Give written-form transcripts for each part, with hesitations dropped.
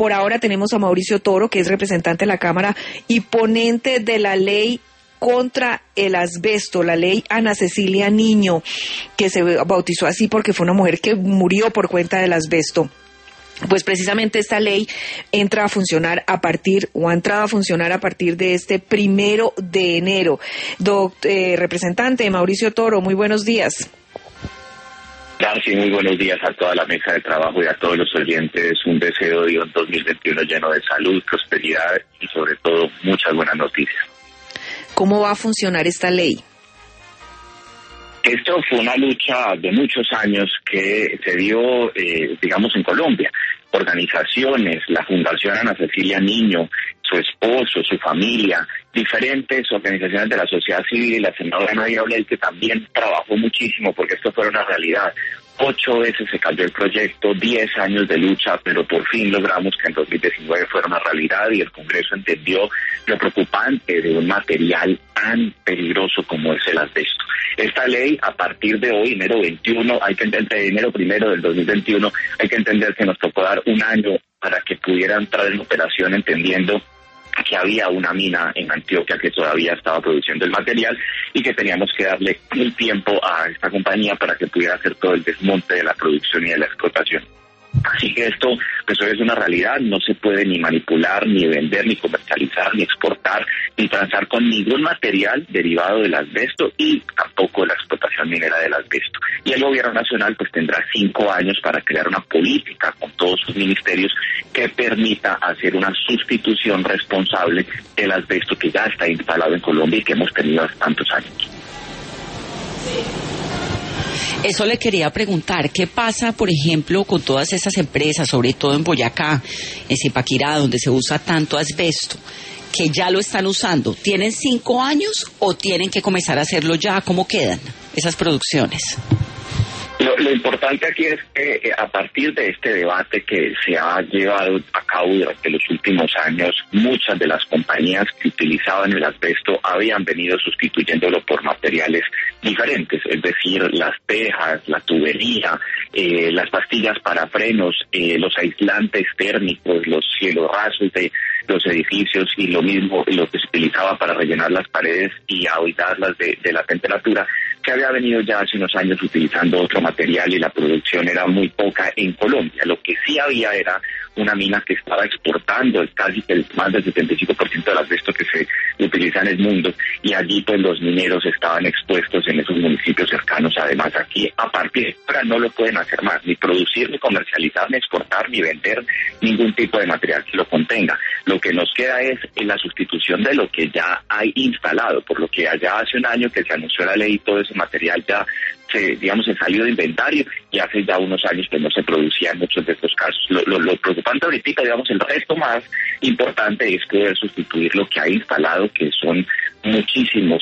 Por ahora tenemos a Mauricio Toro, que es representante de la Cámara y ponente de la ley contra el asbesto, la ley Ana Cecilia Niño, que se bautizó así porque fue una mujer que murió por cuenta del asbesto. Pues precisamente esta ley ha entrado a funcionar a partir de este 1 de enero. Representante Mauricio Toro, muy buenos días. Darcy, muy buenos días a toda la mesa de trabajo y a todos los oyentes. Un deseo de un 2021 lleno de salud, prosperidad y sobre todo muchas buenas noticias. ¿Cómo va a funcionar esta ley? Esto fue una lucha de muchos años que se dio, en Colombia. Organizaciones, la Fundación Ana Cecilia Niño, su esposo, su familia, diferentes organizaciones de la sociedad civil y la senadora Nadia Blades, que también trabajó muchísimo porque esto fuera una realidad. 8 veces se cayó el proyecto, 10 años de lucha, pero por fin logramos que en 2019 fuera una realidad y el Congreso entendió lo preocupante de un material tan peligroso como es el asbesto. Esta ley, a partir de hoy, enero 1 del 2021, hay que entender que nos tocó dar un año para que pudiera entrar en operación, entendiendo que había una mina en Antioquia que todavía estaba produciendo el material y que teníamos que darle el tiempo a esta compañía para que pudiera hacer todo el desmonte de la producción y de la explotación. Así que esto, pues hoy es una realidad, no se puede ni manipular, ni vender, ni comercializar, ni exportar, ni transar con ningún material derivado del asbesto y tampoco la explotación minera del asbesto. Y el gobierno nacional pues tendrá 5 años para crear una política con todos sus ministerios que permita hacer una sustitución responsable del asbesto que ya está instalado en Colombia y que hemos tenido hace tantos años. Eso le quería preguntar, ¿qué pasa, por ejemplo, con todas esas empresas, sobre todo en Boyacá, en Zipaquirá, donde se usa tanto asbesto, que ya lo están usando? ¿Tienen 5 años o tienen que comenzar a hacerlo ya? ¿Cómo quedan esas producciones? Lo importante aquí es que a partir de este debate que se ha llevado a cabo durante los últimos años, muchas de las compañías que utilizaban el asbesto habían venido sustituyéndolo por materiales diferentes, es decir, las tejas, la tubería, las pastillas para frenos, los aislantes térmicos, los cielos rasos de los edificios y lo mismo lo que se utilizaba para rellenar las paredes y ahuidarlas de la temperatura. Se había venido ya hace unos años utilizando otro material y la producción era muy poca en Colombia. Lo que sí había era una mina que estaba exportando casi más del 75% del asbesto que se utiliza en el mundo y allí pues los mineros estaban expuestos en esos municipios cercanos. Además aquí a partir de ahora no lo pueden hacer más, ni producir, ni comercializar, ni exportar, ni vender ningún tipo de material que lo contenga. Lo que nos queda es la sustitución de lo que ya hay instalado, por lo que allá hace un año que se anunció la ley y todo ese material ya se salió de inventario y hace ya unos años que no se producía en muchos de estos casos. Lo preocupante ahorita, el resto más importante es poder sustituir lo que hay instalado, que son muchísimos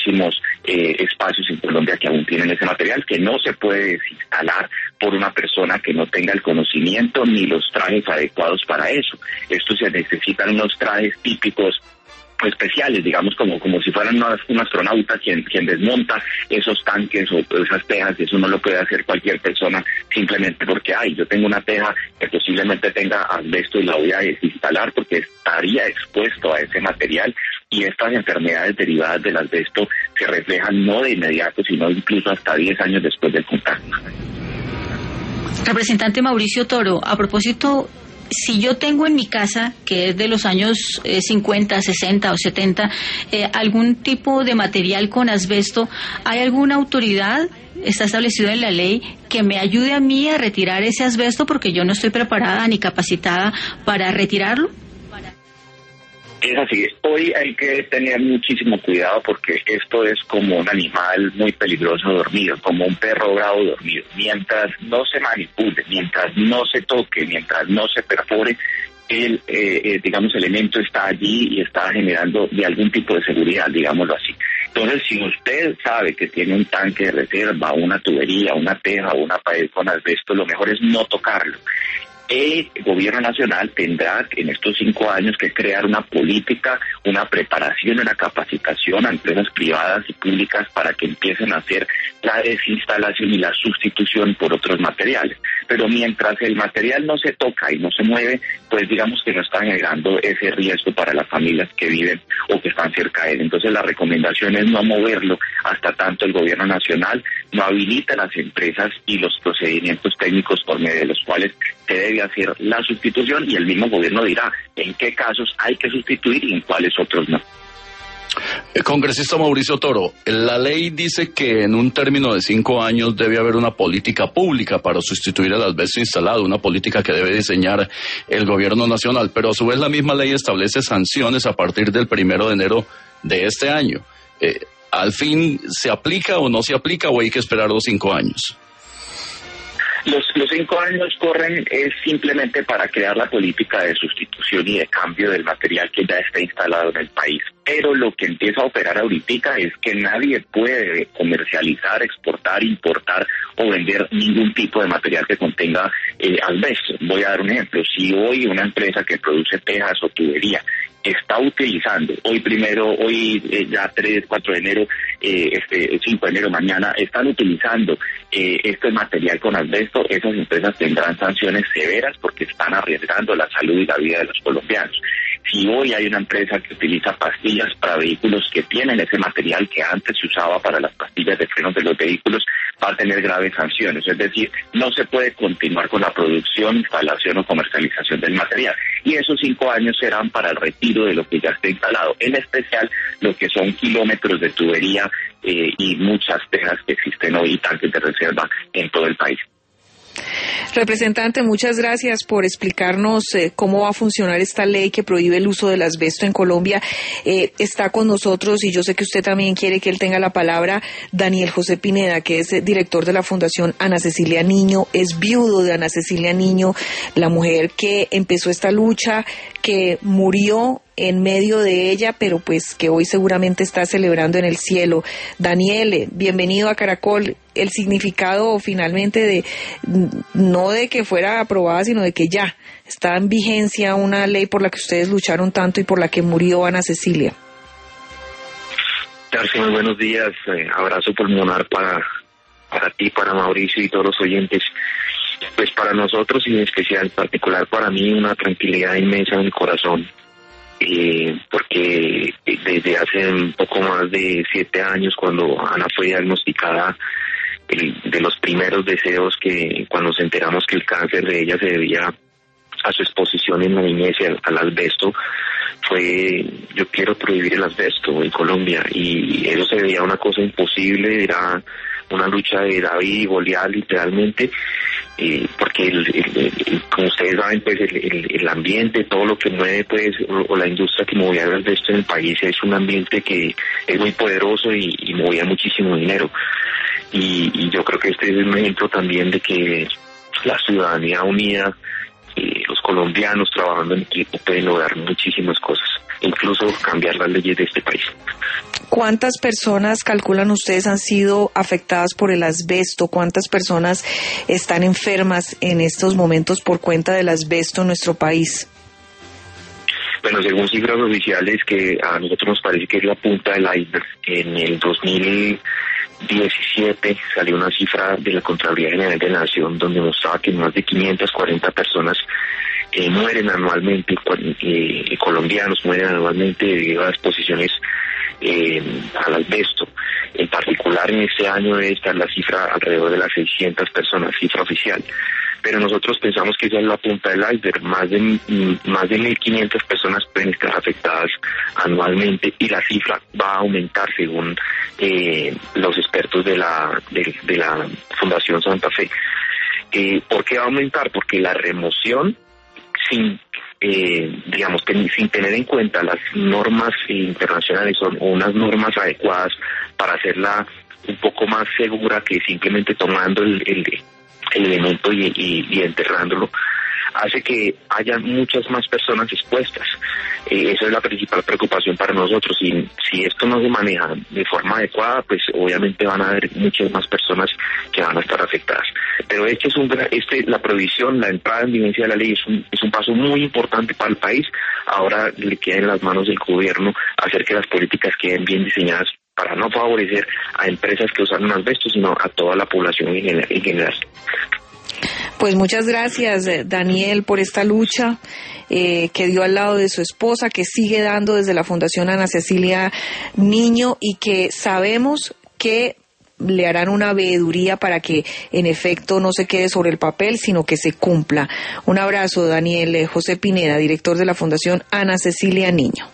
espacios en Colombia que aún tienen ese material, que no se puede desinstalar por una persona que no tenga el conocimiento ni los trajes adecuados para eso. Esto se necesitan unos trajes típicos especiales, como si fueran un astronauta quien desmonta esos tanques o esas tejas. Eso no lo puede hacer cualquier persona simplemente porque yo tengo una teja que posiblemente tenga asbesto y la voy a desinstalar porque estaría expuesto a ese material, y estas enfermedades derivadas del asbesto se reflejan no de inmediato, sino incluso hasta 10 años después del contacto. Representante Mauricio Toro, a propósito, si yo tengo en mi casa, que es de los años 50, 60 o 70, algún tipo de material con asbesto, ¿hay alguna autoridad, está establecido en la ley, que me ayude a mí a retirar ese asbesto porque yo no estoy preparada ni capacitada para retirarlo? Es así, hoy hay que tener muchísimo cuidado porque esto es como un animal muy peligroso dormido, como un perro bravo dormido. Mientras no se manipule, mientras no se toque, mientras no se perfore, el elemento está allí y está generando de algún tipo de seguridad, digámoslo así. Entonces, si usted sabe que tiene un tanque de reserva, una tubería, una teja o una pared con asbesto, lo mejor es no tocarlo. El gobierno nacional tendrá en estos 5 años que crear una política, una preparación, una capacitación a empresas privadas y públicas para que empiecen a hacer la desinstalación y la sustitución por otros materiales. Pero mientras el material no se toca y no se mueve, pues digamos que no está generando ese riesgo para las familias que viven o que están cerca de él. Entonces la recomendación es no moverlo hasta tanto el gobierno nacional no habilita las empresas y los procedimientos técnicos por medio de los cuales se debe hacer la sustitución, y el mismo gobierno dirá en qué casos hay que sustituir y en cuáles otros no. Congresista Mauricio Toro, la ley dice que en un término de 5 años debe haber una política pública para sustituir el asbesto instalado, una política que debe diseñar el gobierno nacional, pero a su vez la misma ley establece sanciones a partir del 1 de enero de este año. ¿Al fin se aplica o no se aplica, o hay que esperar los 5 años? Los 5 años corren es simplemente para crear la política de sustitución y de cambio del material que ya está instalado en el país. Pero lo que empieza a operar ahorita es que nadie puede comercializar, exportar, importar o vender ningún tipo de material que contenga asbesto. Voy a dar un ejemplo. Si hoy una empresa que produce tejas o tubería está utilizando, hoy ya 3, 4 de enero, 5 de enero mañana, están utilizando este material con asbesto, esas empresas tendrán sanciones severas porque están arriesgando la salud y la vida de los colombianos. Si hoy hay una empresa que utiliza pastillas para vehículos que tienen ese material que antes se usaba para las pastillas de frenos de los vehículos, va a tener graves sanciones. Es decir, no se puede continuar con la producción, instalación o comercialización del material. Y esos 5 años serán para el retiro de lo que ya está instalado, en especial lo que son kilómetros de tubería y muchas tejas que existen hoy y tanques de reserva en todo el país. Representante, muchas gracias por explicarnos cómo va a funcionar esta ley que prohíbe el uso del asbesto en Colombia. Está con nosotros, y yo sé que usted también quiere que él tenga la palabra, Daniel José Pineda, que es director de la Fundación Ana Cecilia Niño, es viudo de Ana Cecilia Niño, la mujer que empezó esta lucha, que murió en medio de ella, pero pues que hoy seguramente está celebrando en el cielo. Daniel, bienvenido a Caracol. El significado finalmente no de que fuera aprobada, sino de que ya está en vigencia una ley por la que ustedes lucharon tanto y por la que murió Ana Cecilia. Darcy, muy buenos días. Abrazo pulmonar para ti, para Mauricio y todos los oyentes. Pues para nosotros, y en especial, en particular para mí, una tranquilidad inmensa en el corazón. Porque desde hace un poco más de 7 años, cuando Ana fue diagnosticada, de los primeros deseos que cuando nos enteramos que el cáncer de ella se debía a su exposición en la niñez al asbesto, fue: yo quiero prohibir el asbesto en Colombia. Y eso se veía una cosa imposible, era una lucha de David y Goliat literalmente, porque como ustedes saben, pues el ambiente, todo lo que mueve, pues, o la industria que movía el asbesto en el país, es un ambiente que es muy poderoso y movía muchísimo dinero. Y yo creo que este es un ejemplo también de que la ciudadanía unida, los colombianos trabajando en equipo, pueden lograr muchísimas cosas, incluso cambiar las leyes de este país. ¿Cuántas personas calculan ustedes han sido afectadas por el asbesto? ¿Cuántas personas están enfermas en estos momentos por cuenta del asbesto en nuestro país? Bueno, según cifras oficiales, que a nosotros nos parece que es la punta del iceberg, en el 2017 salió una cifra de la Contraloría General de la Nación donde mostraba que más de 540 personas mueren anualmente, colombianos mueren anualmente debido a exposiciones al asbesto. En particular, en este año debe estar la cifra alrededor de las 600 personas, cifra oficial. Pero nosotros pensamos que esa es la punta del iceberg. Más de 1.500 personas pueden estar afectadas anualmente, y la cifra va a aumentar según los expertos de la Fundación Santa Fe. ¿Por qué va a aumentar? Porque la remoción sin tener en cuenta las normas internacionales o unas normas adecuadas para hacerla un poco más segura que simplemente tomando el elemento y enterrándolo, hace que haya muchas más personas expuestas. Esa es la principal preocupación para nosotros, y si esto no se maneja de forma adecuada, pues obviamente van a haber muchas más personas que van a estar afectadas. Pero la prohibición, la entrada en vigencia de la ley es un paso muy importante para el país. Ahora le queda en las manos del gobierno hacer que las políticas queden bien diseñadas para no favorecer a empresas que usan asbesto, sino a toda la población en general. Pues muchas gracias, Daniel, por esta lucha que dio al lado de su esposa, que sigue dando desde la Fundación Ana Cecilia Niño, y que sabemos que le harán una veeduría para que en efecto no se quede sobre el papel, sino que se cumpla. Un abrazo, Daniel. José Pineda, director de la Fundación Ana Cecilia Niño.